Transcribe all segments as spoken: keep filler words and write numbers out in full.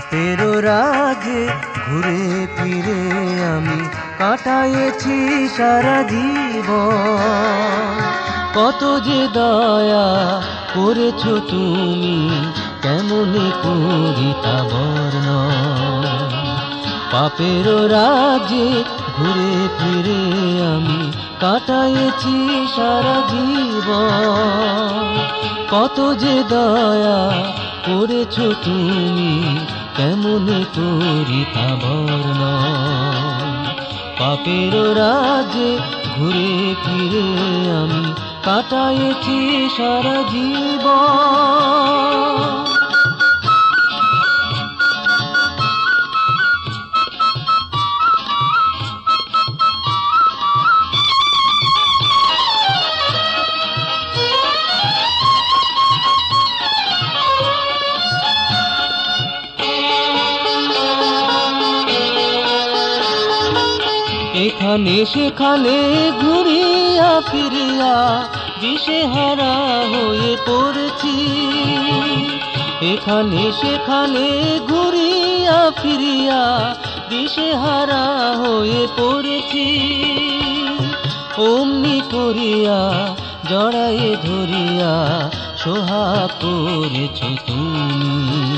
পাপের রাজে ঘুরে ফিরে আমি কাটায়েছি সারা জীবন। কত যে দয়া করেছো তুমি, কেমনে করি তা বর্ণন। পাপের রাজে ঘুরে ফিরে আমি কাটায়েছি সারা জীবন। কত যে দয়া করেছো তুমি, কেমনে করি তা বর্ণন। পাপের রাজে ঘুরে ফিরে আমি কাটায়েছি সারা জীবন। এখানে সেখানে ঘুরিয়া ফিরিয়া দিশেহারা হয়ে পড়েছি। এখানে সেখানে ঘুরিয়া ফিরিয়া দিশেহারা হয়ে পড়েছি। অমনি করিয়া জড়ায়ে ধরিয়া সোহাগ করেছ তুমি।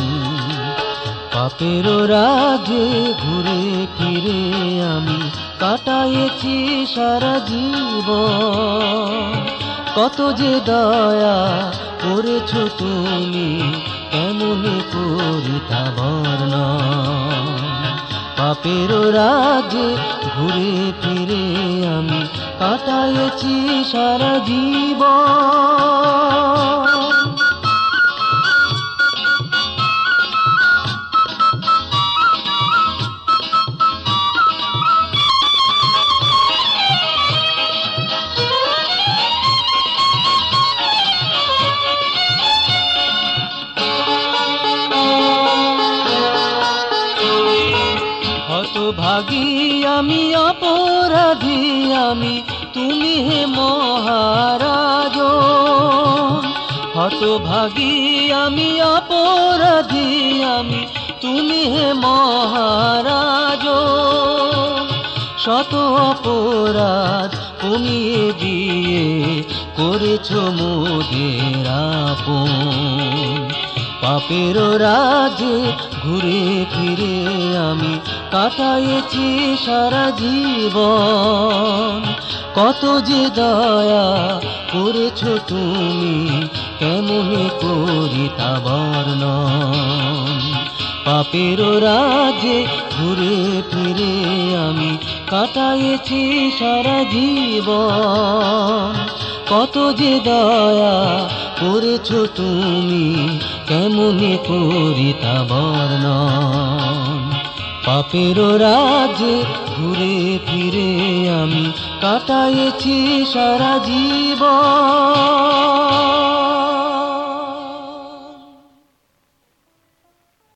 পাপের রাজে ঘুরে ফিরে আমি কাটায়েছি সারা জীবন। কত যে দয়া করেছো তুমি, কেমনে করি তা বর্ণন। পাপের রাজে ঘুরে ফিরে আমি কাটায়েছি সারা জীবন। হতভাগী আমি অপরাধী আমি, তুমি হে মহারাজ। হতভাগী আমি অপরাধী আমি, তুমি হে মহারাজ। শত অপরাধ কমিয়ে দিয়ে করেছো মোদের আপন। পাপের রাজে ঘুরে ফিরে আমি কাটায়েছি সারা জীবন। কত যে দয়া করেছো তুমি, কেমনে করি তা বর্ণন। পাপের রাজে ঘুরে ফিরে আমি কাটায়েছি সারা জীবন। কত যে দয়া করেছো তুমি, কেমনে করি তা বর্ণন। পাপের রাজে ঘুরে ফিরে আমি কাটায়েছি সারা জীবন।